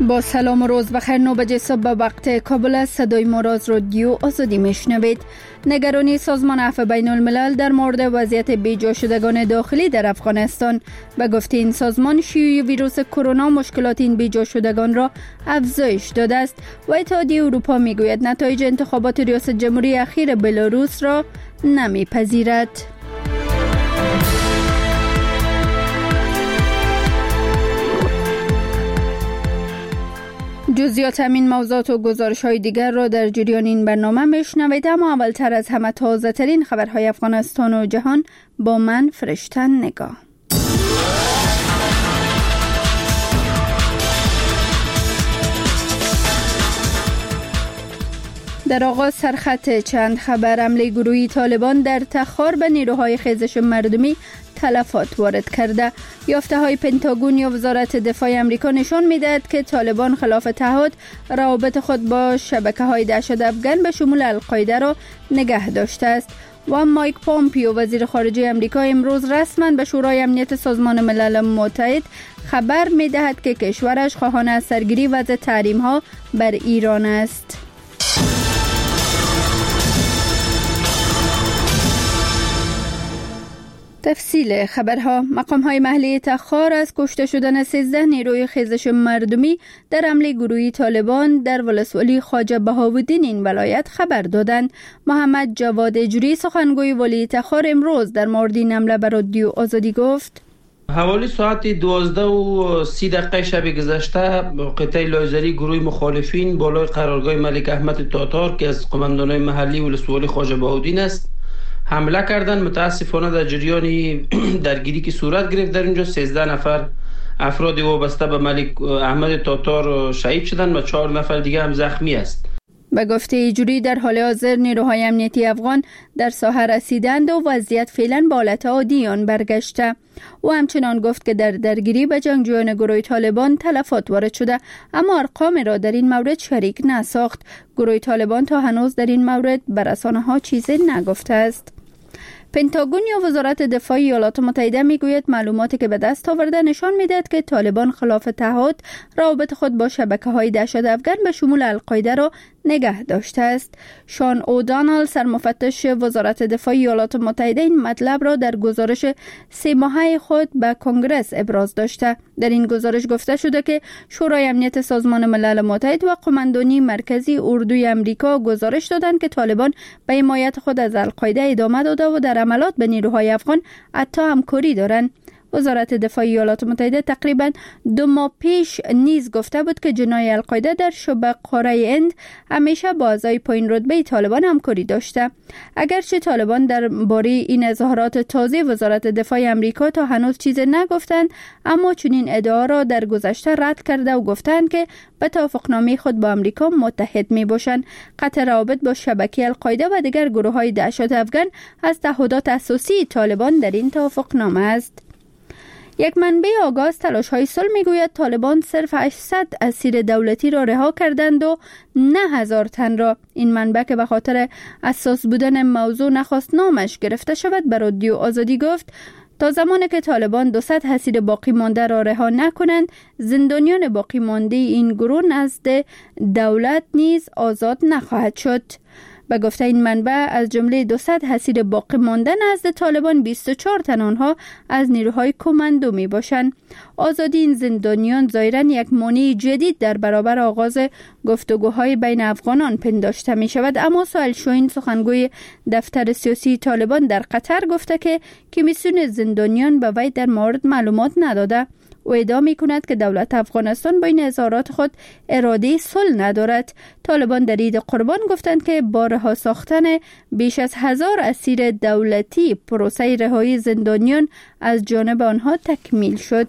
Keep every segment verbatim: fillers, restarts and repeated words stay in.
با سلام و روز بخیر. نو بجه صبح به وقت کابل است. صدای ما را از رادیو آزادی میشنوید. نگرانی سازمان عفو بین الملل در مورد وضعیت بیجا شدگان داخلی در افغانستان. به گفته این سازمان، شیوع ویروس کرونا مشکلات این بیجا شدگان را افزایش داده است و اتحادیه اروپا میگوید نتایج انتخابات ریاست جمهوری اخیر بلاروس را نمیپذیرد. جزئیات همین موضوعات و گزارش های دیگر را در جریان این برنامه میشنوید، اما اولتر از همه تازه ترین خبرهای افغانستان و جهان با من فرشتن نگاه. در آغاز سرخط چند خبر. حمله گروهی طالبان در تخار به نیروهای خیزش مردمی تلفات وارد کرده. یافته های پنتاگون یا وزارت دفاع امریکا نشان می‌دهد که طالبان خلاف تعهد روابط خود با شبکه‌های دهشت افغان به شمول القاعده را نگه داشته است. و مایک پومپیو وزیر خارجه امریکا امروز رسما به شورای امنیت سازمان ملل متحد خبر می‌دهد که کشورش خواهان از سرگیری وضع تحریم‌ها بر ایران است. تفصیل خبرها. مقام‌های محلی تخار از کشته شدن سیزده نیروی خیزش مردمی در حمله گروهی طالبان در ولسوالی خواجه بهاءالدین این ولایت خبر دادند. محمد جواد اجری سخنگوی ولی تخار امروز در مورد این حمله به رادیو آزادی گفت: حوالی ساعت دوازده و سی دقیقه شب گذشته قطعه لایزری گروه مخالفین بالای قرارگاه ملک احمد تاتار که از قماندانای محلی ولسوالی خواجه بهاءالدین است حمله کردن. متاسفانه در جریان درگیری که صورت گرفت در اینجا سیزده نفر افراد وابسته به ملک احمد تاتار شهید شدند و چهار نفر دیگه هم زخمی است. به گفته ایجوری در حال حاضر نیروهای امنیتی افغان در ساحه رسیدند و وضعیت فعلا به حالت عادی آن برگشته. او همچنان گفت که در درگیری به جنگجویان گروه طالبان تلفات وارد شده، اما ارقام را در این مورد شریک نساخت. گروه طالبان تا هنوز در این مورد به رسانه‌ها چیزی نگفته است. پنتاگون یا وزارت دفاع ایالات متحده میگوید معلوماتی که به دست آورده نشان میدهد که طالبان خلاف تعهد روابط خود با شبکه‌های دهشت افغان به شمول القاعده را نگه داشته است. شان اودانال سرمفتش وزارت دفاع ایالات متحده این مطلب را در گزارش سه ماهه خود به کنگره ابراز داشته. در این گزارش گفته شده که شورای امنیت سازمان ملل متحد و قماندانی مرکزی اردوی امریکا گزارش دادند که طالبان به حمایت خود از القاعده ادامه داده و در عملات به نیروهای افغان حتی همکاری دارند. وزارت دفاع ایالات متحده تقریبا دو ماه پیش نیز گفته بود که جناح القاعده در شبه قاره هند همیشه با اعضای پایین رتبه طالبان همکاری داشته. اگرچه طالبان درباره این اظهارات تازه وزارت دفاع آمریکا تا هنوز چیزی نگفتند، اما چنین ادعا را در گذشته رد کرده و گفتند که به توافقنامه خود با آمریکا متحد می باشند. قطع روابط با شبکه القاعده و دیگر گروه‌های دهشت افغان از تعهدات اساسی طالبان در این توافقنامه است. یک منبع آگاه از تلاش‌های صلح میگوید طالبان صرف هشتصد اسیر دولتی را رها کردند و نه هزار تن را. این منبع که به خاطر اساس بودن موضوع نخواست نامش گرفته شود به رادیو آزادی گفت تا زمانی که طالبان دوصد اسیر باقی مانده را رها نکنند، زندانیان باقی مانده این گروه نزد دولت نیز آزاد نخواهد شد. به گفته این منبع از جمله دوصد اسیر باقی مانده نزد طالبان بیست و چهار تن آنها از نیروهای کماندو می باشند. آزادی این زندانیان ظاهراً یک مانع جدید در برابر آغاز گفتگوهای بین افغانان پنداشته می شود، اما سهیل شاهین سخنگوی دفتر سیاسی طالبان در قطر گفته که کمیسیون زندانیان به وی در مورد معلومات نداده. او ادعا می کند که دولت افغانستان با این اظهارات خود اراده صلح ندارد. طالبان در عید قربان گفتند که با رها ساختن بیش از هزار اسیر دولتی پروسه رهایی زندانیان از جانب آنها تکمیل شد.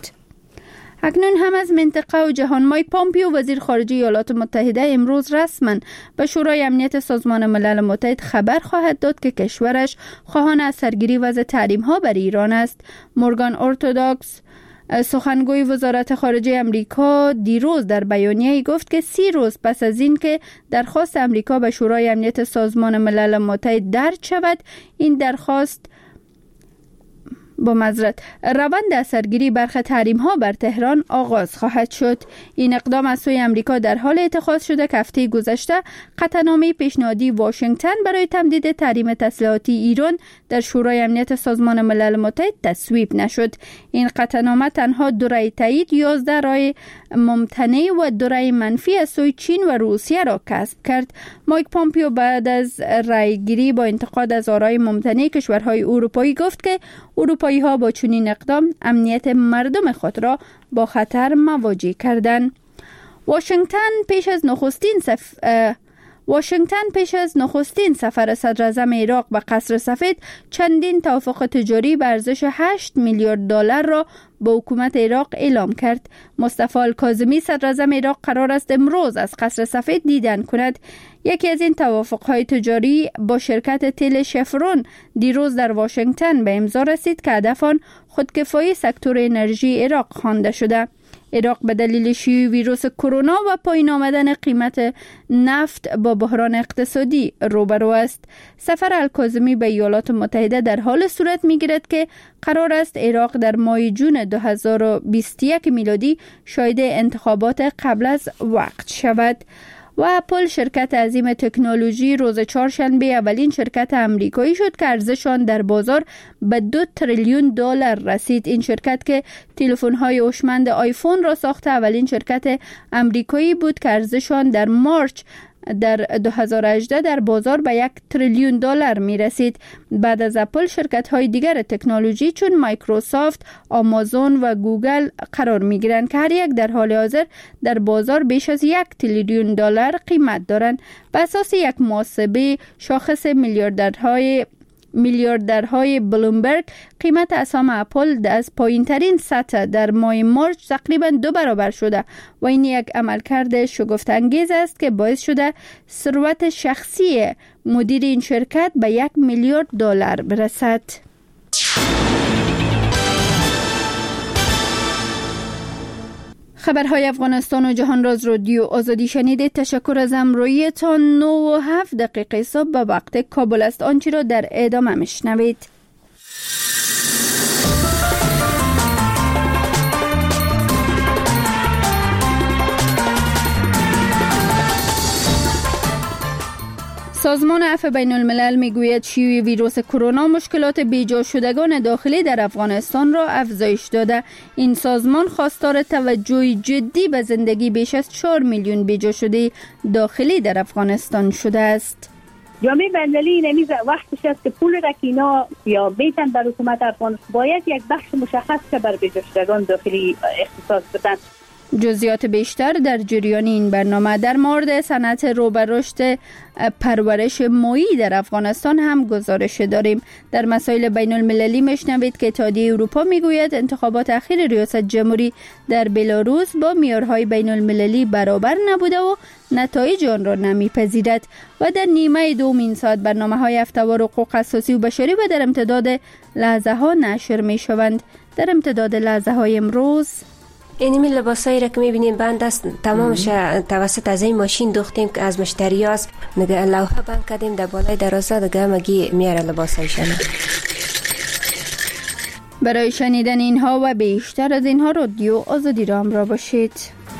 اکنون هم از منطقه و جهان. مایک پومپیو وزیر خارجه ایالات متحده امروز رسما به شورای امنیت سازمان ملل متحد خبر خواهد داد که کشورش خواهان از سرگیری وضع تحریم‌ها بر ایران است. مورگان اورتوداکس سخنگوی وزارت خارجه امریکا دیروز در بیانیه‌ای گفت که سی روز پس از این که درخواست امریکا به شورای امنیت سازمان ملل متحد درج شود، این درخواست با معذرت روند اثرگیری برخی تحریم ها بر تهران آغاز خواهد شد. این اقدام از سوی امریکا در حال اتخاذ شده که هفته گذشته قطعنامه پیشنهادی واشنگتن برای تمدید تحریم تسلیحاتی ایران در شورای امنیت سازمان ملل متحد تصویب نشد. این قطعنامه تنها دو رأی تایید، یازده رأی ممتنع و دو رأی منفی از سوی چین و روسیه را کسب کرد. مایک پامپیو بعد از رأیگیری با انتقاد از آرای ممتنع کشورهای اروپایی گفت که اروپایی ها با چنین اقدام امنیت مردم خود را با خطر مواجه کردند. واشنگتن پیش از نخستین سف... واشنگتن پیش از نخستین سفر صدر اعظم عراق به قصر سفید چندین توافق تجاری به ارزش هشت میلیارد دلار را با حکومت عراق اعلام کرد. مصطفی الکاظمی صدر اعظم عراق قرار است امروز از قصر سفید دیدن کند. یکی از این توافق‌های تجاری با شرکت تل شفرون دیروز در واشنگتن به امضا رسید که هدف آن خودکفایی سکتور انرژی عراق خوانده شده. عراق به دلیل شیوع ویروس کرونا و پایین آمدن قیمت نفت با بحران اقتصادی روبرو است. سفر الکاظمی به ایالات متحده در حال صورت می‌گیرد که قرار است عراق در ماه جون دو هزار و بیست و یک میلادی شاهد انتخابات قبل از وقت شود. و اپل شرکت عظیم تکنولوژی روز چهارشنبه اولین شرکت امریکایی شد که ارزش آن در بازار به دو تریلیون دلار رسید. این شرکت که تلفن‌های هوشمند آیفون را ساخته اولین شرکت امریکایی بود که ارزش آن در مارچ در دو هزار و هجده در بازار به یک تریلیون دلار می رسید. بعد از اپل شرکت های دیگر تکنولوژی چون مایکروسافت، آمازون و گوگل قرار می گیرند که هر یک در حال حاضر در بازار بیش از یک تریلیون دلار قیمت دارند. به اساس یک محاسبه شاخص میلیاردرهای میلیاردرهای بلومبرگ، قیمت اسهم اپل از پایین ترین سطح در ماه مارچ تقریبا دو برابر شده و این یک عملکرد شگفت انگیز است که باعث شده ثروت شخصی مدیر این شرکت به یک میلیارد دلار برسد. خبرهای افغانستان و جهان راز رادیو آزادی شنیدید. تشکر از همراهیتان. نه و هفت دقیقه صبح به وقت کابل است. آنچه را در ادامه میشنوید. سازمان عفو بین الملل میگوید شیوع ویروس کرونا مشکلات بیجا شدگان داخلی در افغانستان را افزایش داده. این سازمان خواستار توجه جدی به زندگی بیش از چهار میلیون بیجا شده داخلی در افغانستان شده است. جامعه بین‌المللی نمیز وقتش است که پول رکینا یا بیتن بر حکومت افغانستان باید یک بخش مشخص که بر بیجا شدگان داخلی اختصاص بدن. جزئیات بیشتر در جریان این برنامه. در مورد صنعت رو به رشد پرورش ماهی در افغانستان هم گزارش داریم. در مسائل بین المللی میشنوید که اتحادیه اروپا میگوید انتخابات اخیر ریاست جمهوری در بلاروس با معیارهای بین المللی برابر نبوده و نتایج آن را نمیپذیرد. و در نیمه دوم این ساعت برنامه‌های هفته‌وار حقوق اساسی و بشری و در امتداد لحظه ها نشر میشوند. در امتداد لحظه های امروز اینمی لباسایی را که میبینیم بند است، تمامش توسط از این ماشین دوختیم که از مشتری هاست نگه لوحه بند کردیم در بالای درازه دگه مگی میاره لباسایشان. برای شنیدن اینها و بیشتر از اینها رادیو آزادی را همراه باشید.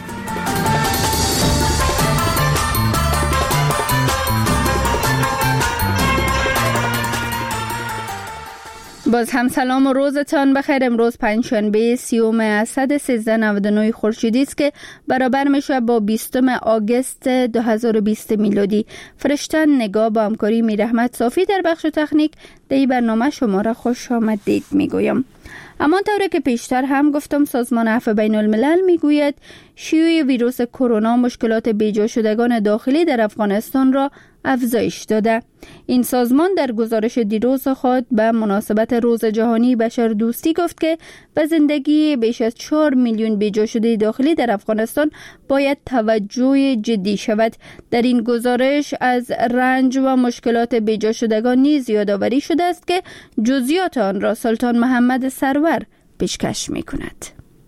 باز هم سلام و روزتان بخیر. امروز پنجشنبه سیوم اسد سیزده نود و نه خورشیدی است که برابر میشه با بیستم آگوست دو هزار و بیست میلادی. فرشتن نگاه با همکاری میر احمد صافی در بخش تکنیک در این برنامه شما را خوش آمدید میگویم. اما طوری که پیشتر هم گفتم سازمان عفو بین الملل میگوید شیوع ویروس کرونا مشکلات بیجا شدگان داخلی در افغانستان را افزایش داده. این سازمان در گزارش دیروز خود به مناسبت روز جهانی بشردوستی گفت که به زندگی بیش از چهار میلیون بیجا شده داخلی در افغانستان باید توجه جدی شود. در این گزارش از رنج و مشکلات بیجا شدگان نیز یادآوری شده است که جزئیات آن را سلطان محمد سرور پیشکش می کند.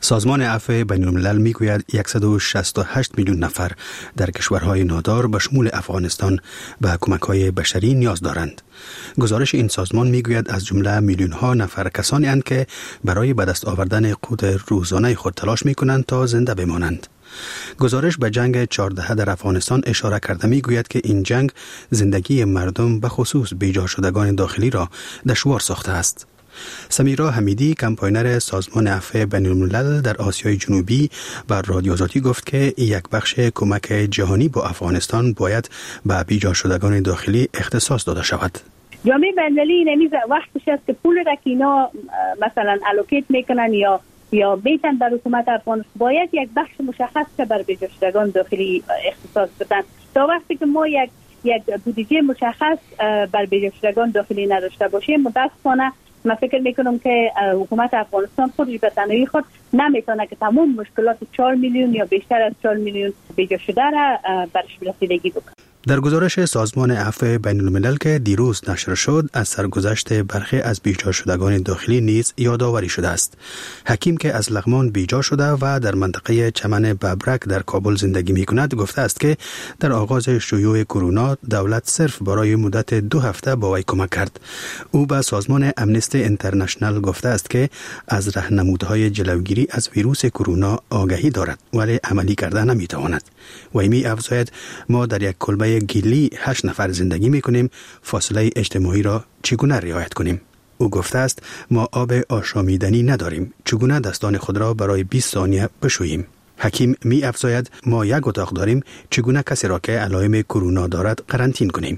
سازمان عفو بین الملل میگوید صد و شصت و هشت میلیون نفر در کشورهای نادار به شمول افغانستان به کمک‌های بشری نیاز دارند. گزارش این سازمان میگوید از جمله میلیون ها نفر کسانی اند که برای به دست آوردن قوت روزانه خود تلاش میکنند تا زنده بمانند. گزارش به جنگ چهارده در افغانستان اشاره کرده میگوید که این جنگ زندگی مردم به خصوص بیجا شدگان داخلی را دشوار ساخته است. سمیرا حمیدی کمپاینر سازمان عفو بین الملل در آسیای جنوبی بر رادیو آزادی گفت که یک بخش کمک جهانی با افغانستان باید به بیجا شدگان داخلی اختصاص داده شود. جامعه بین‌المللی نمیز وقتش است که پول را که اینا مثلا الوکیت میکنن یا یا بیتن بر حکومت افغانستان باید یک بخش مشخص که بر بیجا شدگان داخلی اختصاص بدن. تا وقتی که ما یک یک بودجه مشخص بر بیجا شدگان داخلی نداشته باشیم متاسفانه من فکر میکنم که حکومت افغانستان خودش به تنهایی خود نمیتونه که تمام مشکلات چهار میلیون یا بیشتر از چهار میلیون بیجا شده را برش رسیدگی بکنه. در گزارش سازمان عفو بین الملل که دیروز نشر شد از سرگذشت برخی از بیجا شدگان داخلی نیز یادآوری شده است. حکیم که از لغمان بیجا شده و در منطقه چمن ببرک در کابل زندگی می کند گفته است که در آغاز شیوع کرونا دولت صرف برای مدت دو هفته با وی کمک کرد. او به سازمان امنستی اینترنشنال گفته است که از راهنمودهای جلوگیری از ویروس کرونا آگاهی دارد ولی عملی کرده نمی تواند. وی می افزاید ما در یک کلبه گیلی هشت نفر زندگی می کنیم، فاصله اجتماعی را چگونه رعایت کنیم؟ او گفته است ما آب آشامیدنی نداریم، چگونه دستان خود را برای بیست ثانیه بشوییم؟ حکیم می افزاید ما یک اتاق داریم، چگونه کسی را که علائم کرونا دارد قرنطین کنیم؟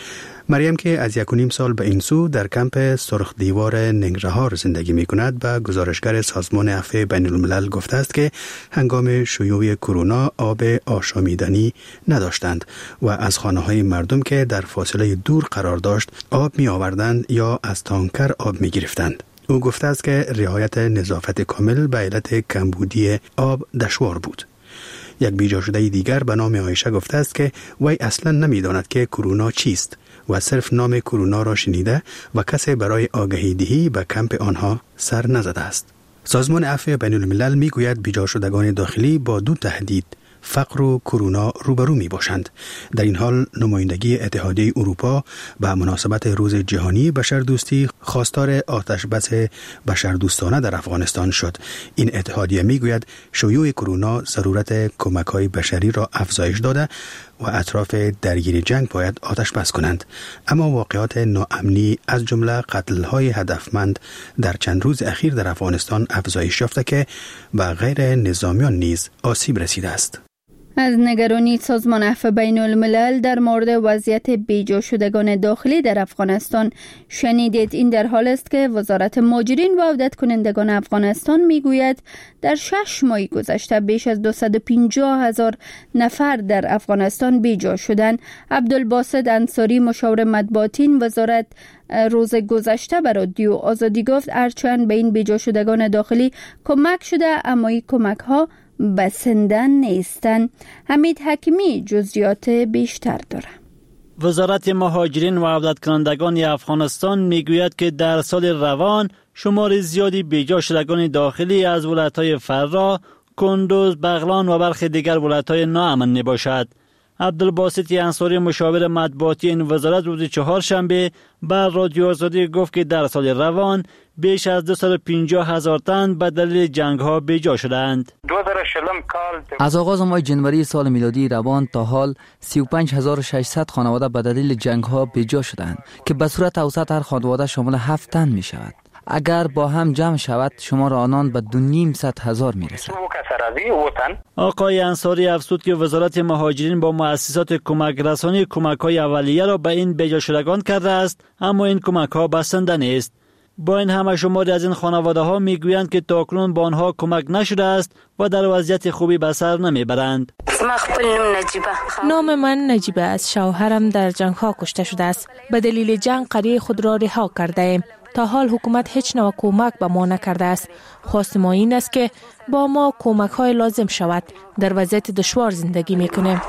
مریم که از یک و نیم سال به این سو در کمپ سرخ دیوار ننگرهار زندگی می کند به گزارشگر سازمان عفو بین الملل گفته است که هنگام شیوع کرونا آب آشامیدنی نداشتند و از خانه های مردم که در فاصله دور قرار داشت آب می آوردند یا از تانکر آب می گرفتند. او گفته است که رعایت نظافت کامل به علت کمبودی آب دشوار بود. یک بیجا شده دیگر به نام عایشه گفته است که وی اصلا نمی داند که کرونا چیست و صرف نام کرونا را شنیده و کسی برای آگاهی دهی به کمپ آنها سر نزده است. سازمان عفو بین الملل می گوید بیجا شدگان داخلی با دو تهدید فقر و کرونا روبرو می باشند. در این حال نمایندگی اتحادیه اروپا به مناسبت روز جهانی بشردوستی خواستار آتش بس بشردوستانه در افغانستان شد. این اتحادیه می گوید شیوع کرونا ضرورت کمک‌های بشری را افزایش داده و اطراف درگیری جنگ باید آتش بس کنند. اما واقعات ناامنی از جمله قتل‌های هدفمند در چند روز اخیر در افغانستان افزایش یافته که به غیر نظامیان نیز آسیب رسیده است. از نگرانی سازمان عفو بین الملل در مورد وضعیت بیجا شدگان داخلی در افغانستان شنیدید. این در حال است که وزارت مهاجرین و عودت کنندگان افغانستان میگوید در شش ماه گذشته بیش از دویست و پنجاه هزار نفر در افغانستان بیجا شدند. عبدالباسط انصاری مشاور مطبوعاتی وزارت روز گذشته بر رادیو آزادی گفت هرچند به این بیجا شدگان داخلی کمک شده اما این کمک ها بسندن نیستند. حمید حکیمی جزئیات بیشتر دارد. وزارت مهاجرین و عودت کنندگان افغانستان میگوید که در سال روان شمار زیادی بیجا شدگان داخلی از ولایت‌های فرا، کندوز، بغلان و برخی دیگر ولایت‌های ناامن میباشد. عبدالباسط انصاری مشاور مطبوعاتی این وزارت روز چهارشنبه بر رادیو آزادی گفت که در سال روان بیش از دویست و پنجاه هزار تن به دلیل جنگ ها بیجا شدند. از آغاز ماه جنوری سال میلادی روان تا حال سی و پنج هزار و ششصد خانواده به دلیل جنگ ها بیجا شدند که به صورت اوسط هر خانواده شامل هفت تن می شود. اگر با هم جمع شود شمار آنان به دو نیم صد هزار می رسد. آقای انصاری افزود که وزارت مهاجرین با مؤسسات کمک رسانی کمک های اولیه را به این بیجا شدگان کرده است اما این کمک ها بسنده نیست. با این همه شماری از این خانواده ها می گویند که تاکنون با آنها کمک نشده است و در وضعیت خوبی به سر نمی برند. نام من نجیبه است. شوهرم در جنگ ها کشته شده است. به دلیل جنگ قریه خود را رها کرده ایم. تا حال حکومت هیچ نوع کمک به ما نکرده است. خواست ما این است که با ما کمک های لازم شود. در وضعیت دشوار زندگی میکنیم.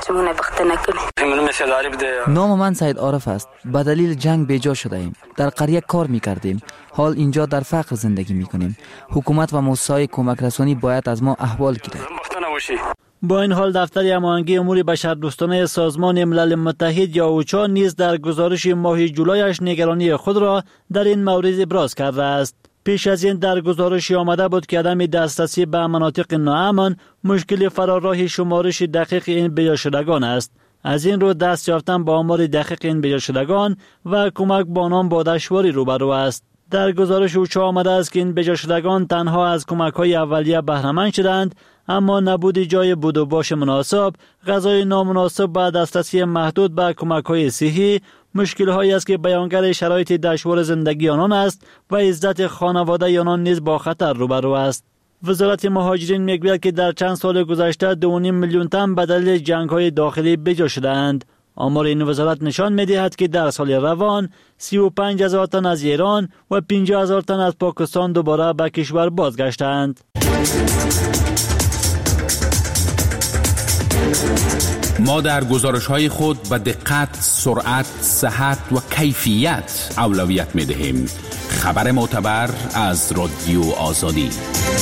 نام من سید عارف است. به دلیل جنگ بیجا شده ایم. در قریه کار میکردیم. حال اینجا در فقر زندگی میکنیم. حکومت و مؤسسات کمک رسانی باید از ما احوال گیرد. با این حال دفتر هماهنگی امور بشردوستانه سازمان ملل متحد یا اوچا نیز در گزارش ماه جولایش نگرانی خود را در این مورد ابراز کرده است. پیش از این در گزارش آمده بود که عدم دسترسی به مناطق ناامن مشکل فراراه شمارش دقیق این بیاشدگان است. از این رو دست یافتن با آمار دقیق این بیاشدگان و کمک با آنان با دشواری روبرو است. در گزارش اوچا آمده است که این بیاشدگان تنها از کمک‌های اولیه بهره مند شدند، اما نبود جای بود و باش مناسب، غذای نامناسب و دسترسی محدود به کمک‌های صحی مشکل‌هایی است که بیانگر شرایط دشوار زندگی آنان است و عزت خانواده آنان نیز با خطر روبرو است. وزارت مهاجرین میگوید که در چند سال گذشته دو و نیم میلیون تن به دلیل جنگ‌های داخلی بیجا شدند. آمار این وزارت نشان می‌دهد که در سال روان سی و پنج هزار تن از ایران و پنجاه هزار تن از پاکستان دوباره به کشور بازگشتند. ما در گزارش‌های خود به دقت، سرعت، صحت و کیفیت اولویت می‌دهیم. خبر معتبر از رادیو آزادی.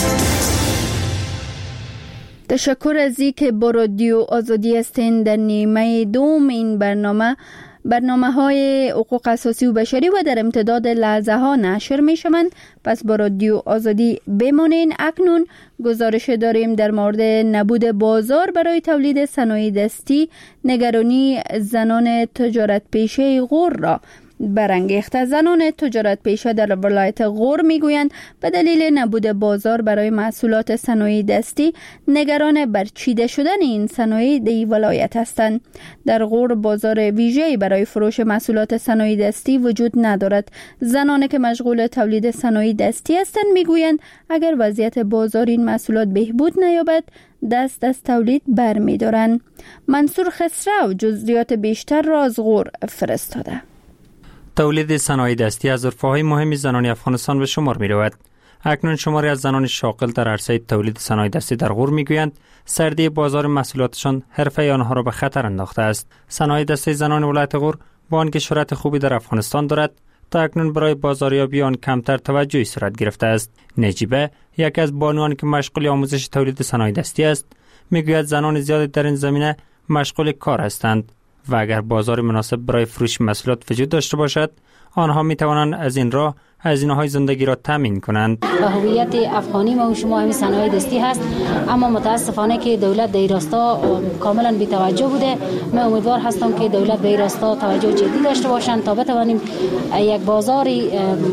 تشکر از اینکه با رادیو آزادی هستین. در نیمه دوم این برنامه برنامه های حقوق اساسی و بشری و در امتداد لحظه ها نشر می شوند. پس با رادیو آزادی بمانین. اکنون گزارش داریم در مورد نبود بازار برای تولید صنایع دستی، نگرانی زنان تجارت پیشه غور را برانگیخته. زنان تجارت پیشه در ولایت غور میگویند به دلیل نبود بازار برای محصولات صنایع دستی نگران برچیده شدن این صنایع در ولایت هستند. در غور بازار ویژه‌ای برای فروش محصولات صنایع دستی وجود ندارد. زنانی که مشغول تولید صنایع دستی هستند میگویند اگر وضعیت بازار این محصولات بهبود نیابد دست از تولید برمی‌دارند. منصور خسرو جزئیات بیشتر را از غور فرستاده. تولید صنایع دستی از حرفه‌های مهم زنان افغانستان به شمار می‌رود. اکنون شماری از زنان شاغل در عرصه تولید صنایع دستی در غور می‌گویند سردی بازار محصولاتشان حرفه آنها را به خطر انداخته است. صنایع دستی زنان ولایت غور با آنکه شهرت خوبی در افغانستان دارد، تا اکنون برای بازاریابی آن کمتر توجهی صورت گرفته است. نجیبه، یکی از بانوان که مشغول آموزش تولید صنایع دستی است، می‌گوید زنان زیادی در این زمینه مشغول کار هستند و اگر بازار مناسب برای فروش محصولات وجود داشته باشد، آنها می توانند از این راه هزینه‌های زندگی را تامین کنند. هویت افغانی ما و شما همین صنایع دستی هست، اما متاسفانه که دولت در این راستا کاملا بی‌توجه بوده. من امیدوار هستم که دولت به این راستا توجه جدی داشته باشند تا بتوانیم یک بازاری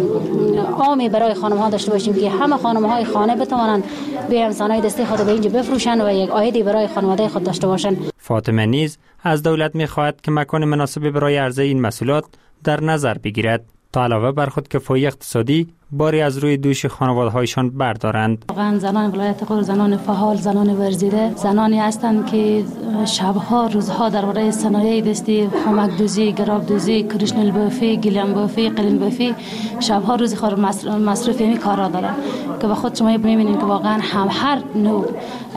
عامی برای خانم‌ها داشته باشیم که همه خانم‌های خانه بتوانند بیان صنایع دستی خود به اینجا بفروشند و یک عایدی برای خانواده خود داشته باشند. فاطمه نیز از دولت می‌خواهد که مکان مناسبی برای عرضه این محصولات در نظر بگیرد تا علاوه بر خود کفایی اقتصادی باری از روی دوش خانواده‌هایشان بردارند. واقعا زنان ولایت غور زنان فعال، زنان ورزیده، زنانی هستند که شبها روزها درباره صنایع دستی، خامک دوزی، گراب دوزی، کرشنل بافی، گیلان بافی، قلین بافی شبها روزی خور مصرف این کارا دارند که با خود شما می‌بینید که واقعا هم هر نوع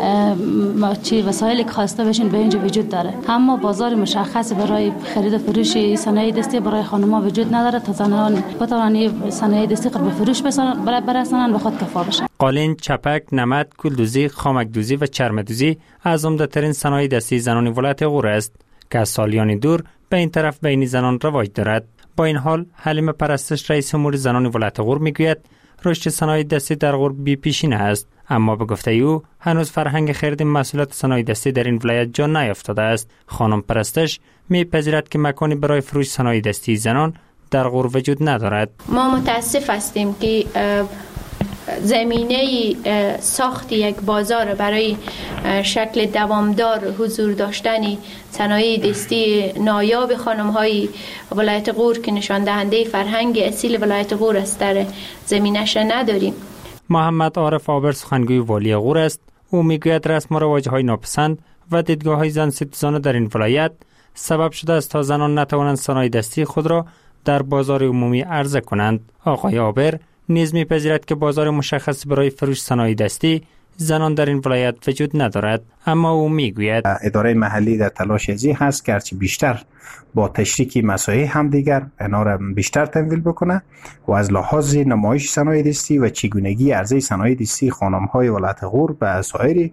چی وسایلی که خواسته بشین به اینجا وجود داره، اما بازار مشخص برای خرید و فروش صنایع دستی برای خانم‌ها وجود نداره تا زنان بتوانند صنایع دستی خود فروش برسانند و خود کفا بشن. قالین، چپک، نمد، گلدوزی، خامک دوزی و چرم دوزی از عمده‌ترین صنایع دستی زنان ولایت غور است که از سالیان دور به این طرف بین زنان رواج دارد. با این حال حلیمه پرستش رئیس امور زنان ولایت غور میگوید رشد صنایع دستی در غور بی پیشینه است، اما به گفته او هنوز فرهنگ خرید محصولات صنایع دستی در این ولایت جا نیافتاده است. خانم پرستش میپذیرد که مکانی برای فروش صنایع دستی زنان در غور وجود ندارد. ما متاسف هستیم که زمینه ساخت یک بازار برای شکل دوامدار حضور داشتن صنایع دستی نایاب خانم‌های ولایت غور که نشان دهنده فرهنگ اصیل ولایت غور است در زمینش نداریم. محمد عارف آبر سخنگوی والی غور است. او میگوید رسم و رواج‌های ناپسند و دیدگاه‌های زن ستیزانه در این ولایت سبب شده است تا زنان نتوانند صنایع دستی خود را در بازار عمومی عرضه کنند. آقای آبر نیز می‌پذیرد که بازار مشخص برای فروش صنایع دستی زنان در این ولایت وجود ندارد، اما او میگوید اداره محلی در تلاش ازی هست که هرچی بیشتر با تشریک مسائل هم دیگر اینا را بیشتر تمویل بکنه و از لحاظ نمایش صنایع دستی و چگونگی عرضه صنایع دستی خانم‌های ولایت غور به سایر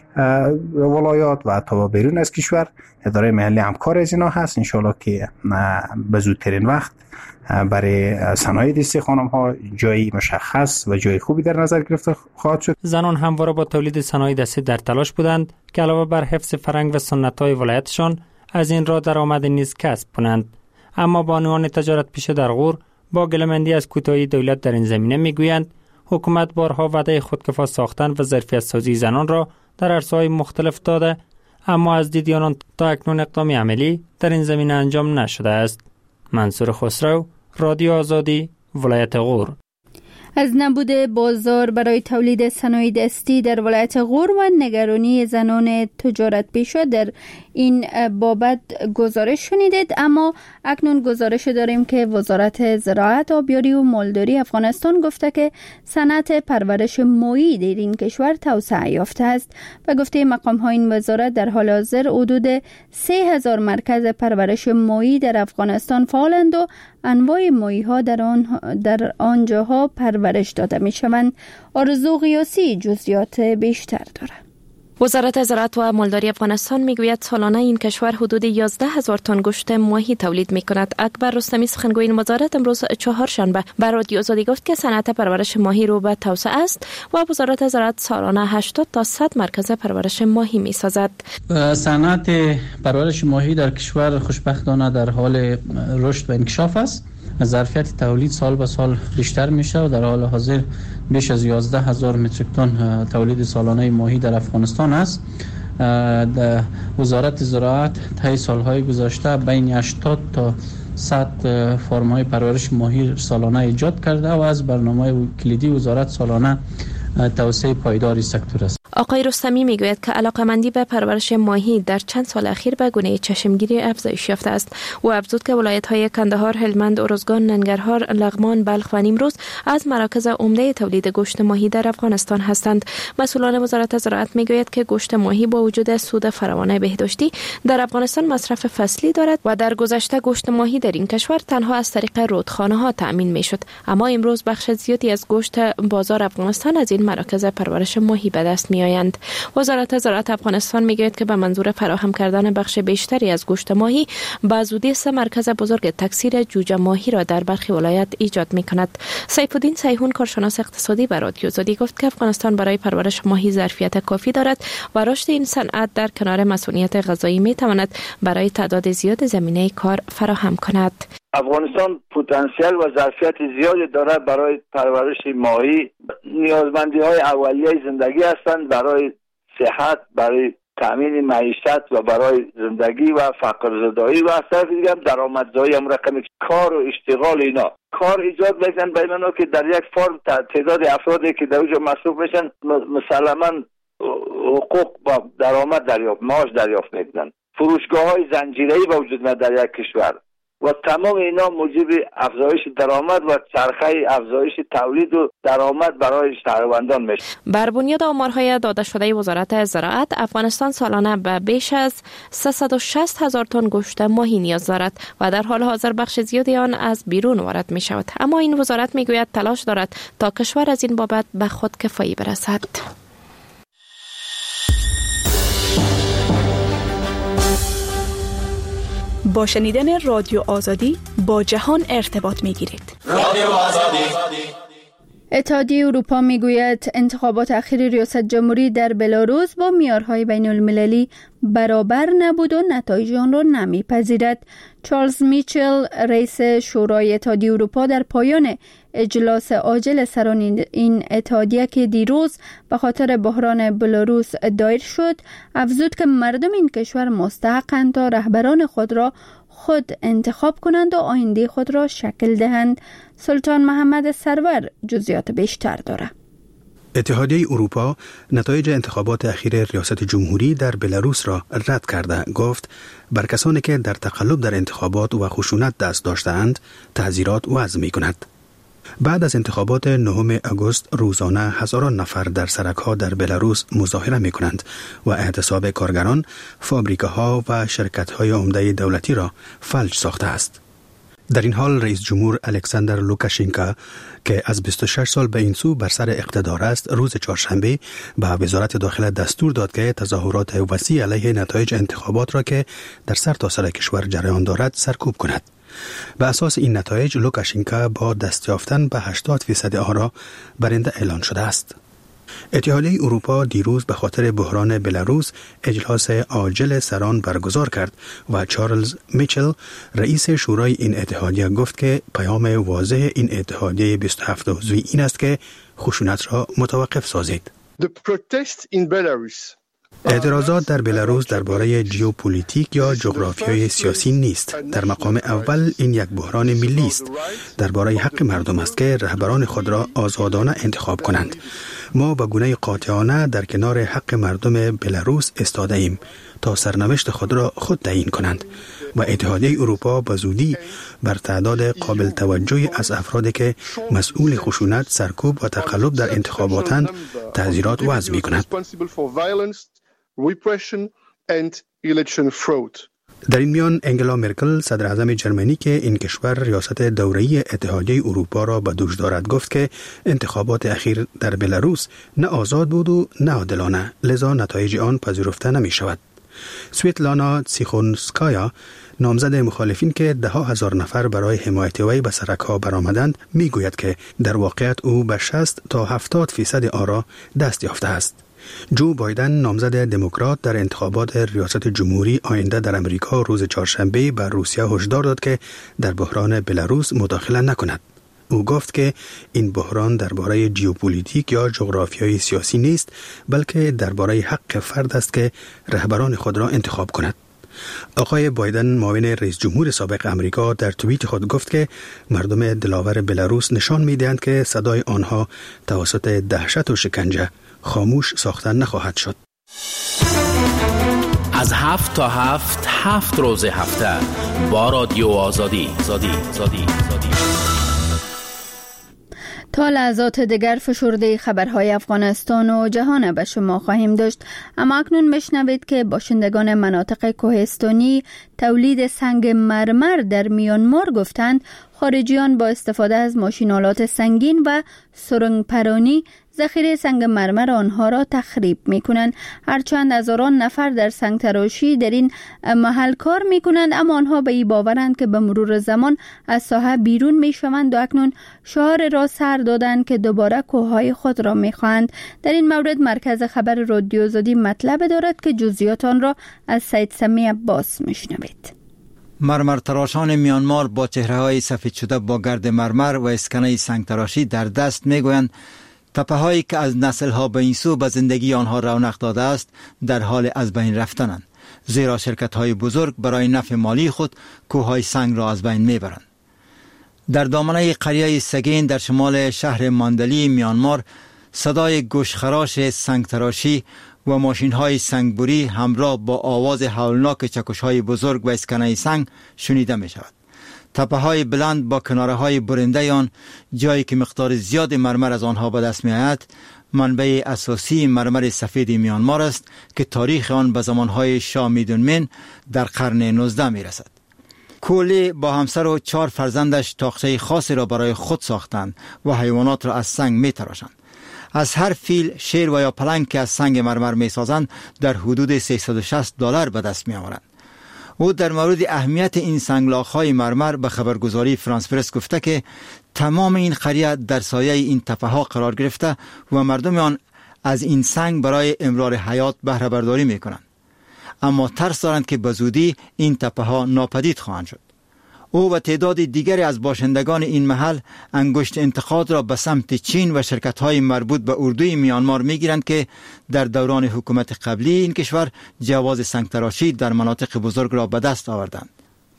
ولایات و حتی بیرون از کشور اداره محلی همکار از اینا هست. ان شاءالله که به زودترین وقت برای صنایع دستی خانم‌ها جایی مشخص و جای خوبی در نظر گرفته خواهد شد. زنان همواره با تولید صنایع دستی در تلاش بودند که علاوه بر حفظ فرهنگ و سنت‌های ولایتشان از این راه درآمد نیز کسب کنند. اما بانوان تجارت پیشه در غور با گله‌مندی از کوتاهی دولت در این زمینه میگویند حکومت بارها وعده خودکفا ساختن و ظرفیت سازی زنان را در عرصه‌های مختلف داده، اما از دید آنان تا اکنون اقدامی عملی در این زمینه انجام نشده است. منصور خسرو، رادیو آزادی، ولایت غور. از نبود بازار برای تولید صنایع دستی در ولایت غور و نگرانی زنان تجارت پیشه در این بابت گزارش شنیدید، اما اکنون گزارش داریم که وزارت زراعت، آبیاری و مالداری افغانستان گفته که صنعت پرورش ماهی در این کشور توسعه یافته است و گفته مقام ها این وزارت در حال حاضر حدود سه هزار مرکز پرورش ماهی در افغانستان فعالند و انواع ماهی ها در آن در آنجاها پرورش داده می شوند. آرزو غیاسی جزئیات بیشتر دارد. وزارت زراعت و مالداری افغانستان میگوید سالانه این کشور حدود یازده هزار تن گوشت ماهی تولید می کند. اکبر رستمی سخنگوی این وزارت امروز چهارشنبه بر رادیو آزادی گفت که صنعت پرورش ماهی رو به توسعه است و وزارت زراعت سالانه هشتاد تا صد مرکز پرورش ماهی می سازد. صنعت پرورش ماهی در کشور خوشبختانه در حال رشد و انکشاف است. ظرفیت تولید سال به سال بیشتر میشه و در حال حاضر بیش از یازده هزار متریک تن تولید سالانه ماهی در افغانستان است. در وزارت زراعت طی سالهای گذشته بین هشتاد تا صد فرم‌های پرورش ماهی سالانه ایجاد کرده و از برنامه کلیدی وزارت سالانه توسعه پایداری سکتور است. آقای رستمی میگوید که علاقه‌مندی به پرورش ماهی در چند سال اخیر به گونه چشمگیری افزایش یافته است. او افزود که ولایت‌های کندهار، هلمند، ارزگان، ننگرهار، لغمان، بلخ و نیمروز از مراکز عمده تولید گوشت ماهی در افغانستان هستند. مسئولان وزارت زراعت میگوید که گوشت ماهی با وجود سود فراوان بهداشتی در افغانستان مصرف فصلی دارد و در گذشته گوشت ماهی در این کشور تنها از طریق رودخانه‌ها تأمین میشد، اما امروز بخش زیادی از گوشت بازار افغانستان از این مراکز پرورش ماهی به دست می آیند. وزارت زراعت افغانستان میگوید که به منظور فراهم کردن بخش بیشتری از گوشت ماهی به زودی سه مرکز بزرگ تکثیر جوجه ماهی را در برخی ولایت ایجاد می کند. سیف الدین سیحون، کارشناس اقتصادی، به رادیو آزادی گفت که افغانستان برای پرورش ماهی ظرفیت کافی دارد و رشد این صنعت در کنار مسئولیت غذایی می تواند برای تعداد زیاد زمینه کار فراهم کند. افغانستان پتانسیل و ظرفیت زیادی دارد برای پرورش ماهی. نیازمندی های اولیه زندگی هستند برای صحت، برای تامین معیشت و برای زندگی و فقر زدایی و از طرف دیگه هم درآمدزایی هم رقم کار و اشتغال اینا کار ایجاد میکنن برای منو که در یک فرم تعداد افرادی که در اونجا مصروف میشن مسلما حقوق با درآمد دریافت معاش دریافت میکنن. فروشگاه های زنجیره‌ای به وجود میاد در یک کشور و تمام اینا موجب افزایش درآمد و چرخه افزایش تولید و درآمد برای شهروندان میشه. بر بنیاد آمارهای داده شده وزارت زراعت، افغانستان سالانه به بیش از سیصد و شصت هزار تن گوشت ماهی نیاز دارد و در حال حاضر بخش زیادی آن از بیرون وارد می شود. اما این وزارت می گوید تلاش دارد تا کشور از این بابت به خودکفایی برسد. با شنیدن رادیو آزادی با جهان ارتباط می گیرید. رادیو آزادی. اتحادیه اروپا میگوید انتخابات اخیر ریاست جمهوری در بلاروس با معیارهای بین المللی برابر نبود و نتایج آن را نمیپذیرد. چارلز میچل، رئیس شورای اتحادیه اروپا، در پایان اجلاس عاجل سران این اتحادیه که دیروز به خاطر بحران بلاروس دایر شد، افزود که مردم این کشور مستحقند تا رهبران خود را خود انتخاب کنند و آینده خود را شکل دهند. سلطان محمد سرور جزئیات بیشتر دارد. اتحادیه اروپا نتایج انتخابات اخیر ریاست جمهوری در بلاروس را رد کرده. گفت بر کسانی که در تقلب در انتخابات و خشونت دست داشته‌اند تعزیرات وضع می کند. بعد از انتخابات نهم آگوست روزانه هزاران نفر در سرک‌ها در بلاروس مظاهره می کنند و اعتصاب کارگران فابریکاها و شرکت‌های عمده دولتی را فلج ساخته است. در این حال رئیس جمهور الکساندر لوکاشنکا که از بیست و شش سال به این سو بر سر اقتدار است، روز چهارشنبه به وزارت داخله دستور داد که تظاهرات وسیع علیه نتایج انتخابات را که در سرتاسر کشور جریان دارد سرکوب کند. به اساس این نتایج لوکاشنکا با دست یافتن به هشتاد فیصد آرا برنده اعلان شده است. اتحادیه اروپا دیروز به خاطر بحران بلاروس اجلاس عاجل سران برگزار کرد و چارلز میچل رئیس شورای این اتحادیه گفت که پیام واضح این اتحادیه بیست و هفت عضوی این است که خشونت را متوقف سازید. اعتراضات در بلاروس درباره ژئوپلیتیک یا جغرافیای سیاسی نیست. در مقام اول این یک بحران ملی است. درباره حق مردم است که رهبران خود را آزادانه انتخاب کنند. ما با گونه قاطعانه در کنار حق مردم بلاروس ایستاده ایم تا سرنوشت خود را خود تعیین کنند و اتحادیه اروپا به زودی بر تعداد قابل توجهی از افرادی که مسئول خشونت، سرکوب و تقلب در انتخاباتند تعزیرات وضع می کند. در این میان انگلا مرکل صدر اعظم جرمنی که این کشور ریاست دوره‌ای اتحادیه اروپا را به دوش دارد گفت که انتخابات اخیر در بلاروس نه آزاد بود و نه عادلانه، لذا نتایج آن پذیرفته نمی شود. سویتلانا تیخونسکایا نامزد مخالفین که ده ها هزار نفر برای حمایت وی به سرک‌ها برآمدند میگوید که در واقعیت او به شصت تا هفتاد فیصد آرا دست یافته است. جو بایدن نامزد دموکرات در انتخابات ریاست جمهوری آینده در امریکا روز چهارشنبه به روسیه هشدار داد که در بحران بلاروس مداخله نکند. او گفت که این بحران درباره ژئوپلیتیک یا جغرافیای سیاسی نیست، بلکه درباره حق فرد است که رهبران خود را انتخاب کند. آقای بایدن معاون رئیس جمهور سابق امریکا در توییت خود گفت که مردم دلاور بلاروس نشان می‌دهند که صدای آنها توسط دهشت و شکنجه خاموش ساختن نخواهد شد. از هفت تا هفت هفت روز هفته با رادیو آزادی زادی زادی زادی. تا لحظات دیگر فشرده خبرهای افغانستان و جهان به شما خواهیم داشت، اما اکنون بشنوید که باشندگان مناطق کوهستانی تولید سنگ مرمر در میانمار گفتند خارجیان با استفاده از ماشین‌آلات سنگین و سرنگ پرانی ذخیره سنگ مرمر آنها را تخریب می‌کنند. هرچند هزاران نفر در سنگ تراشی در این محل کار می‌کنند، اما آنها به این باورند که به مرور زمان از ساحه بیرون می‌شوند و اکنون شعار را سر دادند که دوباره کوههای خود را می‌خواهند. در این مورد مرکز خبر رادیو آزادی مطلب دارد که جزئیات آن را از سید سمی عباس می‌شنوید. مرمر تراشان میانمار با چهره‌های سفید شده با گرد مرمر و اسکنه سنگ تراشی در دست میگویند تپه هایی که از نسل ها به این سو به زندگی آنها رونق داده است در حال از بین رفتنند، زیرا شرکت های بزرگ برای نفع مالی خود کوه های سنگ را از بین میبرند. در دامنه قریه سگین در شمال شهر ماندلی میانمار صدای گوشخراش سنگ تراشی و ماشین های سنگبری همراه با آواز هولناک چکش های بزرگ و اسکنه سنگ شنیده می شود. تپه های بلند با کناره های برنده آن، جایی که مقدار زیاد مرمر از آنها به دست می آید، منبع اساسی مرمر سفید میانمار است که تاریخ آن به زمانهای شاه میدونمین در قرن نوزدهم می رسد. کولی با همسر و چهار فرزندش تاقچه خاصی را برای خود ساختند و حیوانات را از سنگ می تراشند. از هر فیل، شیر و یا پلنگ که از سنگ مرمر می سازند در حدود سیصد و شصت دلار به دست می آورند. او در مورد اهمیت این سنگلاخ‌های مرمر به خبرگزاری فرانس پرس گفته که تمام این قریه در سایه این تپه‌ها قرار گرفته و مردم آن از این سنگ برای امرار حیات بهره برداری می‌کنند، اما ترس دارند که به زودی این تپه‌ها ناپدید خواهند شد. او و تعداد دیگری از باشندگان این محل انگشت انتقاد را به سمت چین و شرکت‌های مربوط به اردوی میانمار می‌گیرند که در دوران حکومت قبلی این کشور جواز سنگتراشی در مناطق بزرگ را به دست آوردند.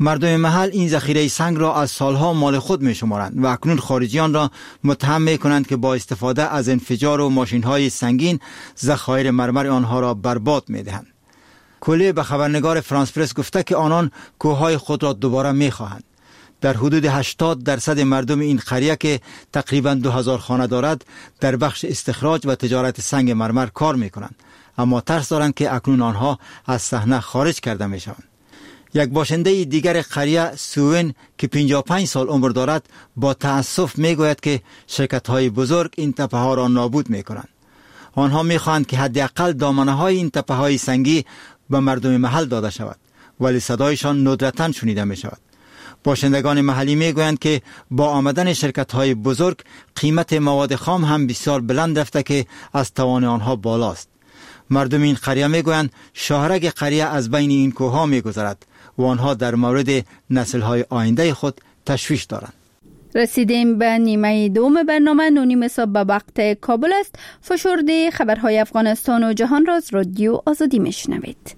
مردم محل این ذخیره سنگ را از سالها مال خود می شمارند و اکنون خارجیان را متهم می کنند که با استفاده از انفجار و ماشین های سنگین ذخایر مرمر آنها را برباد می دهند. کولی به خبرنگار فرانس پرس گفته که آنان کوههای خود را دوباره می خواهند. در حدود هشتاد درصد مردم این قریه که تقریبا دو هزار خانه دارد در بخش استخراج و تجارت سنگ مرمر کار می کنند، اما ترس دارند که اکنون آنها از صحنه خارج کرده می شوند. یک باشنده دیگر قریه سوین که پنجاه و پنج سال عمر دارد با تأسف می گوید که شرکت های بزرگ این تپه ها را نابود می کنند. آنها می خواهند که حداقل دامنه های این تپه های سنگی به مردم محل داده شود، ولی صدایشان ندرتاً شنیده می شود. باشندگان محلی می گویند که با آمدن شرکت های بزرگ قیمت مواد خام هم بسیار بلند رفته که از توان آنها بالاست. مردم این قریه می گویند شاهرگ قریه از بین این کوه می گذرد و آنها در مورد نسل های آینده خود تشویش دارند. رسیدیم به نیمه دوم برنامه. نونیم صبح به وقت کابل است. فشرده خبرهای افغانستان و جهان را از رادیو آزادی میشنوید.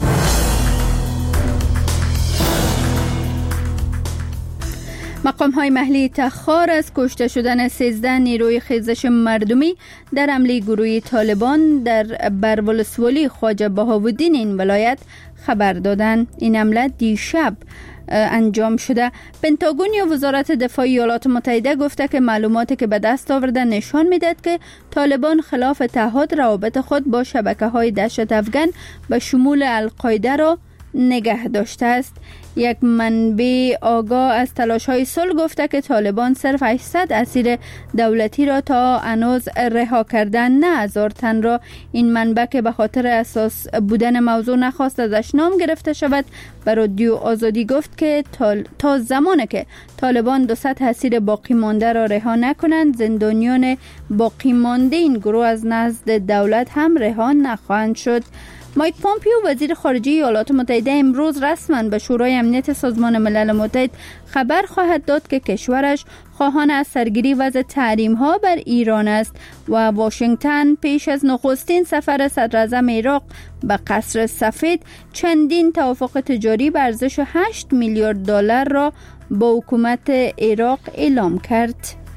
مقام های محلی تخار از کشته شدن سیزده نیروی خیزش مردمی در حمله گروهی طالبان در برولسوالی خواجه بهاءالدین این ولایت خبر دادند. این حمله دیشب انجام شده. پنتاگون یا وزارت دفاع ایالات متحده گفته که معلوماتی که به دست آورده نشان میدهد که طالبان خلاف تعهد روابط خود با شبکه‌های دهشت افغان به شمول القاعده را نگه داشته است. یک منبع آگاه از تلاش‌های صلح گفته که طالبان صرف هشتصد اسیر دولتی را تا هنوز رها کردن، نه هزار تن را. این منبع که به خاطر اساس بودن موضوع نخواست ازش نام گرفته شود به رادیو آزادی گفت که تا زمانی که طالبان دوصد اسیر باقی مانده را رها نکنند، زندانیان باقی مانده این گروه از نزد دولت هم رها نخواهند شد. مایک پومپیو وزیر خارجه ایالات متحده امروز رسما به شورای امنیت سازمان ملل متحد خبر خواهد داد که کشورش خواهان از سرگیری وضع تحریم ها بر ایران است و واشنگتن پیش از نخستین سفر صدر اعظم عراق به قصر سفید چندین توافق تجاری به ارزش هشت میلیارد دلار را با حکومت عراق اعلام کرد.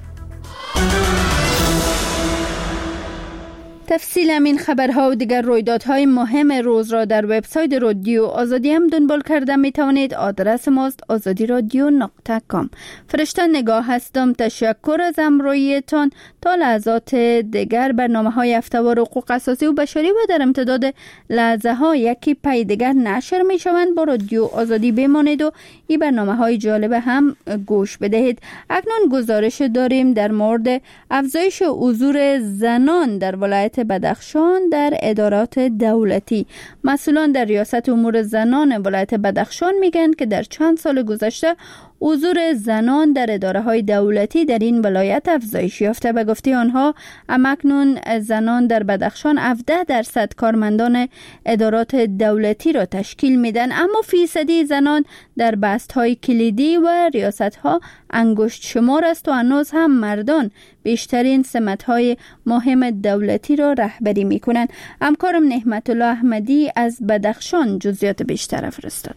تفصیل همین خبرها و دیگر رویدادهای مهم روز را در وبسایت رادیو آزادی هم دنبال کرده می توانید. آدرس ماست آزادی رادیو نقطه کام. فرشته نگاه هستم. تشکر از همراهیتان. تا لحظات دیگر برنامه های هفته‌وار حقوق اساسی و بشری و در امتداد لحظه ها یکی پی دیگر نشر می شوند. با رادیو آزادی بمانید و این برنامه های جالب هم گوش بدهید. اکنون گزارش داریم در مورد افزایش حضور زنان در ولایت بدخشان در ادارات دولتی. مسئولان در ریاست امور زنان ولایت بدخشان میگن که در چند سال گذشته حضور زنان در اداره های دولتی در این ولایت افزایش یافته. به گفته آنها امکنون زنان در بدخشان هفده درصد کارمندان ادارات دولتی را تشکیل میدن، اما فیصدی زنان در بست های کلیدی و ریاست ها انگشت شمار است و هنوز هم مردان بیشترین سمت های مهم دولتی را رهبری می کنند. همکارم نعمت الله احمدی از بدخشان جزئیات بیشتر فرستاده.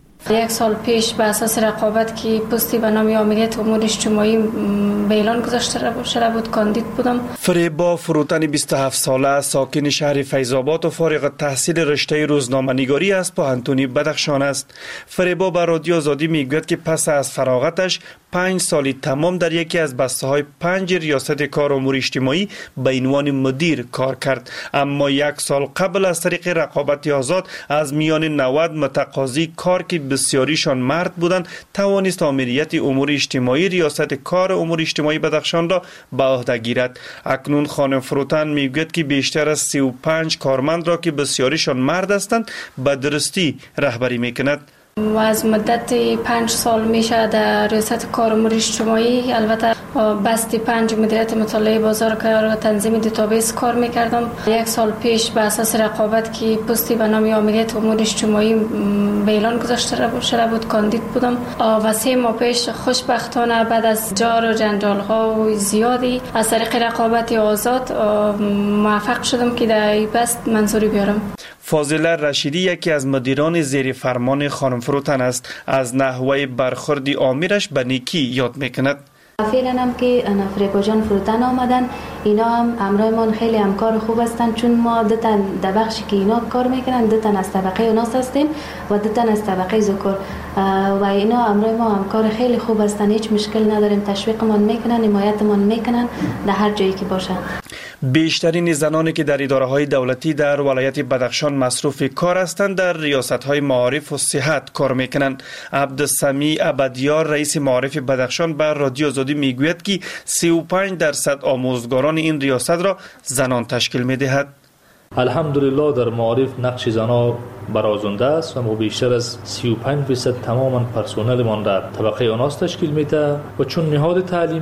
یک سال پیش به اساس رقابت که پستی به نام آمریت امور اجتماعی به اعلان گذاشته شده بود کاندید بودم. فریبا فروتن بیست و هفت ساله ساکن شهر فیض‌آباد و فارغ التحصیل رشته روزنامه‌نگاری از پانتونی بدخشان است. فریبا به رادیو آزادی میگوید که پس از فراغتش پنج سالی تمام در یکی از بسته های پنج ریاست کار امور اجتماعی به عنوان مدیر کار کرد، اما یک سال قبل از طریق رقابت آزاد از میان نود متقاضی کار که بسیاریشان مرد بودند توانست آمریت امور اجتماعی ریاست کار امور اجتماعی بدخشان را به عهده گیرد. اکنون خانم فروتن میگوید که بیشتر از سی و پنج کارمند را که بسیاریشان مرد هستند به درستی رهبری میکند. و از مدت پنج سال میشه در ریاست کار امور اجتماعی، البته بستی پنج مدیریت مطالعه بازار کار و تنظیم دیتابیس کار میکردم. یک سال پیش به اساس رقابت که پستی به نام آمریت امور اجتماعی به اعلان گذاشته شده بود کاندید بودم و سه ماه پیش خوشبختانه بعد از جار و جنجال ها و زیادی از طریق رقابت آزاد موفق شدم که در این بست منظوری بیارم. فاضله رشیدی یکی از مدیران زیر فرمان خانم فروتن است. از نحوه برخورد آمیرش به نیکی یاد میکند. فعلا هم که فریبا جان فروتن آمدن، اینا هم همراهمان خیلی همکار خوب هستند، چون ما دو تن در بخشی که اینا کار میکنن دو تن از طبقه اوناس هستیم و دو تن از طبقه ذکر و اینا همراه ما همکار خیلی خوب هستند، هیچ مشکل نداریم، تشویقمان میکنن، حمایتمان میکنن در هر جایی که باشه. بیشترین زنانی که در اداره‌های دولتی در ولایت بدخشان مصروف کار هستند در ریاست‌های معارف و صحت کار میکنند. عبدالسمیع ابدیار رئیس معارف بدخشان بر رادیو آزادی میگوید که سی و پنج درصد آموزگاران این ریاست را زنان تشکیل میدهد. الحمدلله در معارف نقش زنان برازنده است و ما بیشتر از سی و پنج درصد تماما پرسنل من را طبقه آناس تشکیل میده و چون نهاد تعلیم